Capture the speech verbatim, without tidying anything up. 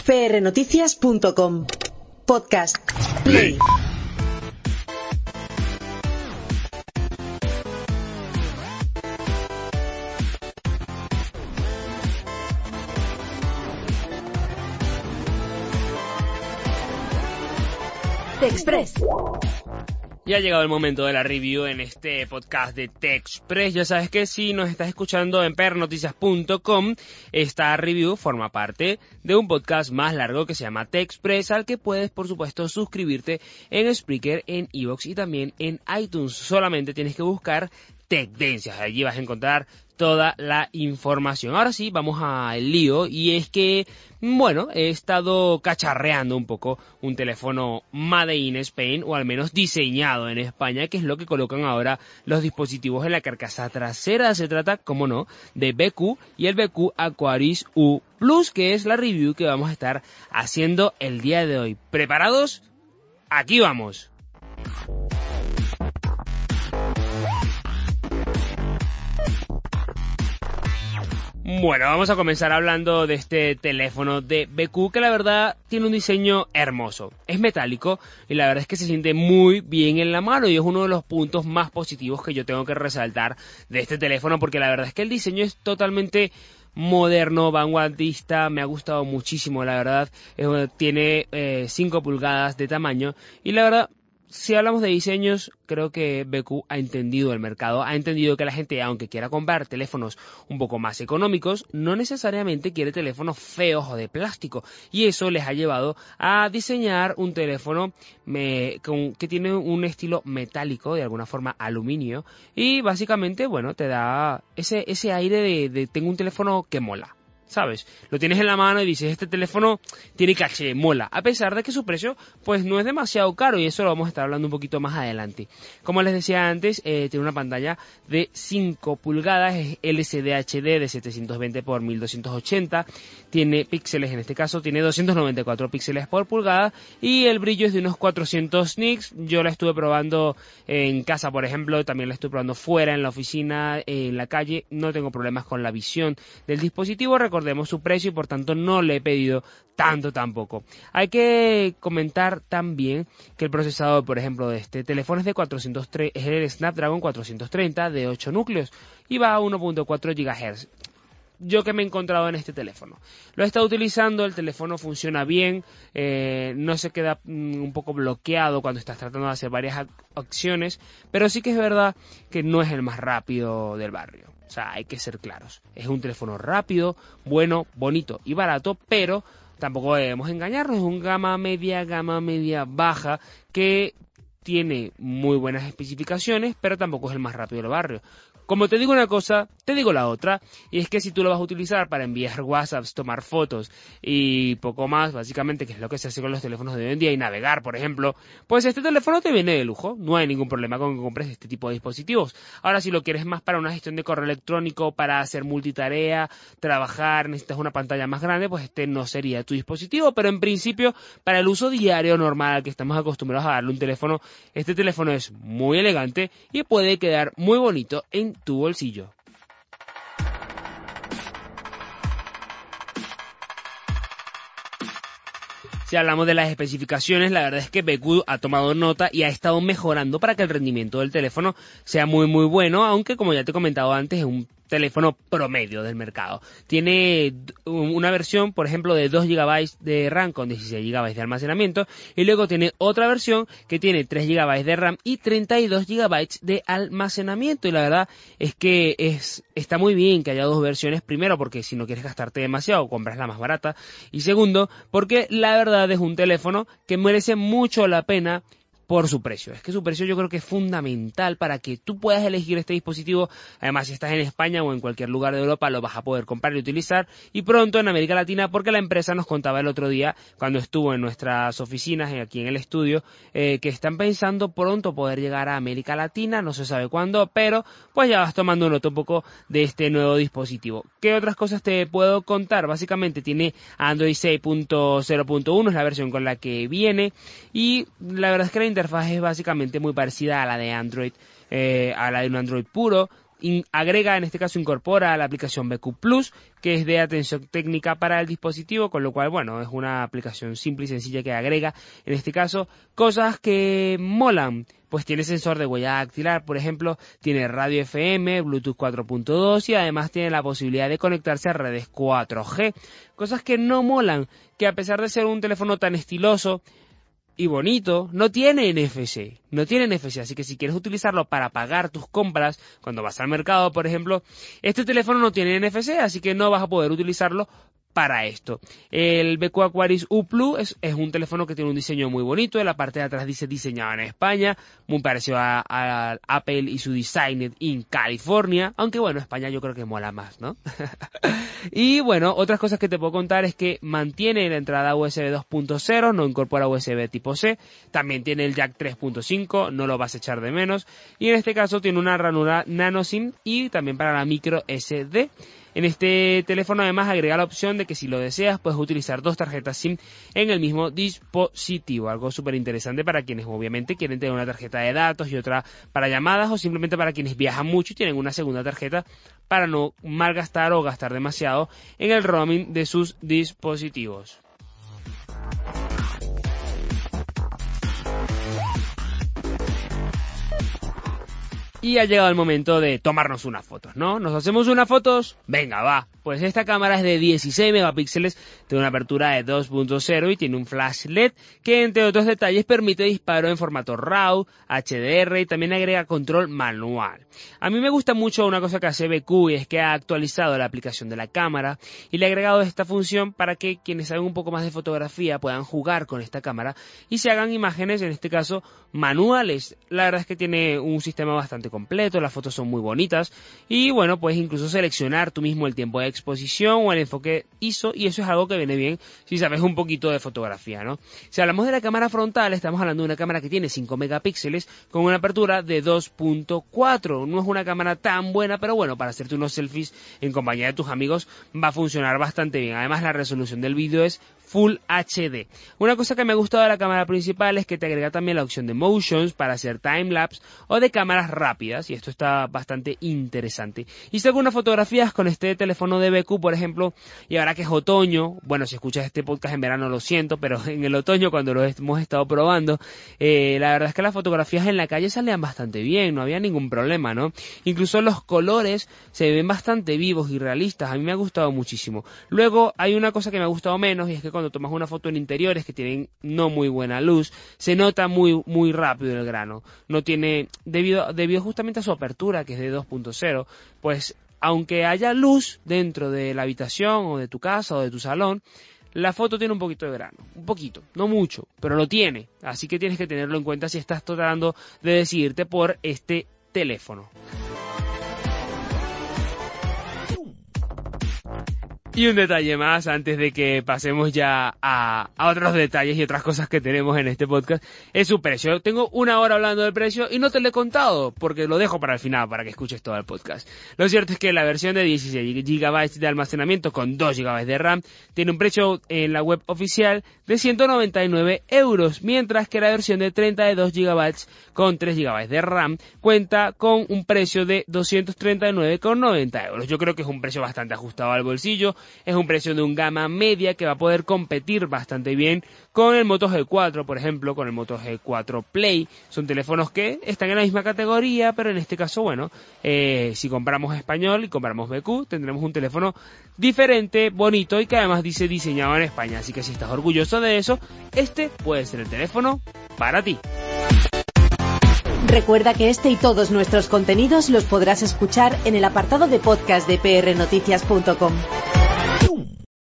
p r noticias punto com. Podcast Play. TechExpress. Ya ha llegado el momento de la review en este podcast de TechExpress. Ya sabes que si nos estás escuchando en p r noticias punto com, esta review forma parte de un podcast más largo que se llama TechExpress, al que puedes, por supuesto, suscribirte en Spreaker, en iVoox y también en iTunes. Solamente tienes que buscar Tecdencias. Allí vas a encontrar toda la información. Ahora sí, vamos al lío, y es que, bueno, he estado cacharreando un poco un teléfono made in Spain, o al menos diseñado en España, que es lo que colocan ahora los dispositivos en la carcasa trasera. Se trata, como no, de B Q y el B Q Aquaris U Plus, que es la review que vamos a estar haciendo el día de hoy. ¿Preparados? Aquí vamos. Bueno, vamos a comenzar hablando de este teléfono de B Q, que la verdad tiene un diseño hermoso. Es metálico y la verdad es que se siente muy bien en la mano, y es uno de los puntos más positivos que yo tengo que resaltar de este teléfono, porque la verdad es que el diseño es totalmente moderno, vanguardista. Me ha gustado muchísimo, la verdad. Eh, tiene eh, cinco pulgadas de tamaño, y la verdad, si hablamos de diseños, creo que B Q ha entendido el mercado, ha entendido que la gente, aunque quiera comprar teléfonos un poco más económicos, no necesariamente quiere teléfonos feos o de plástico, y eso les ha llevado a diseñar un teléfono me, con, que tiene un estilo metálico, de alguna forma aluminio, y básicamente, bueno, te da ese, ese aire de, de tengo un teléfono que mola. ¿Sabes? Lo tienes en la mano y dices, este teléfono tiene caché, mola, a pesar de que su precio pues no es demasiado caro, y eso lo vamos a estar hablando un poquito más adelante. Como les decía antes, eh, tiene una pantalla de cinco pulgadas, es L C D H D de setecientos veinte por mil doscientos ochenta, tiene píxeles, en este caso tiene doscientos noventa y cuatro píxeles por pulgada, y el brillo es de unos cuatrocientos nits. Yo la estuve probando en casa, por ejemplo, también la estuve probando fuera, en la oficina, en la calle. No tengo problemas con la visión del dispositivo. Recordemos su precio y por tanto no le he pedido tanto tampoco. Hay que comentar también que el procesador, por ejemplo, de este teléfono es de cuatrocientos tres, es el Snapdragon cuatrocientos treinta de ocho núcleos y va a uno punto cuatro gigahertz. Yo que me he encontrado en este teléfono, lo he estado utilizando, el teléfono funciona bien, eh, no se queda mm, un poco bloqueado cuando estás tratando de hacer varias ac- acciones, pero sí que es verdad que no es el más rápido del barrio. O sea, hay que ser claros. Es un teléfono rápido, bueno, bonito y barato, pero tampoco debemos engañarnos. Es un gama media, gama media baja, que tiene muy buenas especificaciones, pero tampoco es el más rápido del barrio. Como te digo una cosa, te digo la otra, y es que si tú lo vas a utilizar para enviar WhatsApps, tomar fotos y poco más, básicamente, que es lo que se hace con los teléfonos de hoy en día, y navegar, por ejemplo, pues este teléfono te viene de lujo. No hay ningún problema con que compres este tipo de dispositivos. Ahora, si lo quieres más para una gestión de correo electrónico, para hacer multitarea, trabajar, necesitas una pantalla más grande, pues este no sería tu dispositivo, pero en principio, para el uso diario normal que estamos acostumbrados a darle un teléfono, este teléfono es muy elegante y puede quedar muy bonito en tu bolsillo. Si hablamos de las especificaciones, la verdad es que B Q ha tomado nota y ha estado mejorando para que el rendimiento del teléfono sea muy muy bueno, aunque, como ya te he comentado antes, es un teléfono promedio del mercado. Tiene una versión, por ejemplo, de dos gigabytes de RAM con dieciséis gigabytes de almacenamiento, y luego tiene otra versión que tiene tres gigabytes de RAM y treinta y dos gigabytes de almacenamiento, y la verdad es que es está muy bien que haya dos versiones. Primero, porque si no quieres gastarte demasiado, compras la más barata, y segundo, porque la verdad es un teléfono que merece mucho la pena por su precio. Es que su precio yo creo que es fundamental para que tú puedas elegir este dispositivo. Además, si estás en España o en cualquier lugar de Europa, lo vas a poder comprar y utilizar, y pronto en América Latina, porque la empresa nos contaba el otro día, cuando estuvo en nuestras oficinas, aquí en el estudio, eh, que están pensando pronto poder llegar a América Latina, no se sabe cuándo, pero pues ya vas tomando nota un poco de este nuevo dispositivo. ¿Qué otras cosas te puedo contar? Básicamente tiene Android seis punto cero punto uno, es la versión con la que viene, y la verdad es que la interfaz es básicamente muy parecida a la de Android, eh, a la de un Android puro. in, agrega, en este caso incorpora la aplicación B Q Plus, que es de atención técnica para el dispositivo, con lo cual, bueno, es una aplicación simple y sencilla que agrega, en este caso, cosas que molan. Pues tiene sensor de huella dactilar, por ejemplo, tiene radio F M, Bluetooth cuatro punto dos y además tiene la posibilidad de conectarse a redes cuatro G. Cosas que no molan, que a pesar de ser un teléfono tan estiloso y bonito, no tiene N F C, no tiene N F C, así que si quieres utilizarlo para pagar tus compras, cuando vas al mercado, por ejemplo, este teléfono no tiene N F C, así que no vas a poder utilizarlo para esto. El B Q Aquaris U Plus es, es un teléfono que tiene un diseño muy bonito, en la parte de atrás dice diseñado en España, muy parecido a, a Apple y su Designed in California, aunque bueno, España yo creo que mola más, ¿no? Y bueno, otras cosas que te puedo contar es que mantiene la entrada U S B dos punto cero, no incorpora U S B tipo C, también tiene el jack tres punto cinco, no lo vas a echar de menos, y en este caso tiene una ranura nano SIM y también para la micro S D. En este teléfono además agrega la opción de que si lo deseas puedes utilizar dos tarjetas SIM en el mismo dispositivo, algo súper interesante para quienes obviamente quieren tener una tarjeta de datos y otra para llamadas o simplemente para quienes viajan mucho y tienen una segunda tarjeta para no malgastar o gastar demasiado en el roaming de sus dispositivos. Y ha llegado el momento de tomarnos unas fotos, ¿no? ¿Nos hacemos unas fotos? Venga, va. Pues esta cámara es de dieciséis megapíxeles, tiene una apertura de dos punto cero y tiene un flash L E D que, entre otros detalles, permite disparo en formato RAW, H D R y también agrega control manual. A mí me gusta mucho una cosa que hace B Q y es que ha actualizado la aplicación de la cámara y le ha agregado esta función para que quienes saben un poco más de fotografía puedan jugar con esta cámara y se hagan imágenes, en este caso, manuales. La verdad es que tiene un sistema bastante completo, las fotos son muy bonitas y bueno, puedes incluso seleccionar tú mismo el tiempo de exposición o el enfoque I S O y eso es algo que viene bien si sabes un poquito de fotografía, ¿no? Si hablamos de la cámara frontal, estamos hablando de una cámara que tiene cinco megapíxeles con una apertura de dos punto cuatro. No es una cámara tan buena, pero bueno, para hacerte unos selfies en compañía de tus amigos va a funcionar bastante bien. Además, la resolución del vídeo es Full H D. Una cosa que me ha gustado de la cámara principal es que te agrega también la opción de motions para hacer timelapse o de cámaras rápidas y esto está bastante interesante. Hice algunas fotografías con este teléfono de B Q, por ejemplo, y ahora que es otoño, bueno, si escuchas este podcast en verano lo siento, pero en el otoño cuando lo hemos estado probando, eh, la verdad es que las fotografías en la calle salían bastante bien, no había ningún problema, ¿no? Incluso los colores se ven bastante vivos y realistas, a mí me ha gustado muchísimo. Luego hay una cosa que me ha gustado menos y es que cuando tomas una foto en interiores que tienen no muy buena luz, se nota muy muy rápido el grano. No tiene, debido, debido justamente a su apertura, que es de dos punto cero, pues aunque haya luz dentro de la habitación o de tu casa o de tu salón, la foto tiene un poquito de grano, un poquito, no mucho, pero lo tiene. Así que tienes que tenerlo en cuenta si estás tratando de decidirte por este teléfono. Y un detalle más antes de que pasemos ya a, a otros detalles y otras cosas que tenemos en este podcast, es su precio. Tengo una hora hablando del precio y no te lo he contado porque lo dejo para el final, para que escuches todo el podcast. Lo cierto es que la versión de dieciséis gigabytes de almacenamiento con dos gigabytes de RAM tiene un precio en la web oficial de ciento noventa y nueve euros, mientras que la versión de treinta y dos gigabytes con tres gigabytes de RAM cuenta con un precio de doscientos treinta y nueve con noventa euros. Yo creo que es un precio bastante ajustado al bolsillo. Es un precio de un gama media que va a poder competir bastante bien con el Moto G cuatro, por ejemplo, con el Moto G cuatro Play. Son teléfonos que están en la misma categoría, pero en este caso, bueno, eh, si compramos español y compramos B Q, tendremos un teléfono diferente, bonito y que además dice diseñado en España. Así que si estás orgulloso de eso, este puede ser el teléfono para ti. Recuerda que este y todos nuestros contenidos los podrás escuchar en el apartado de podcast de p r noticias punto com.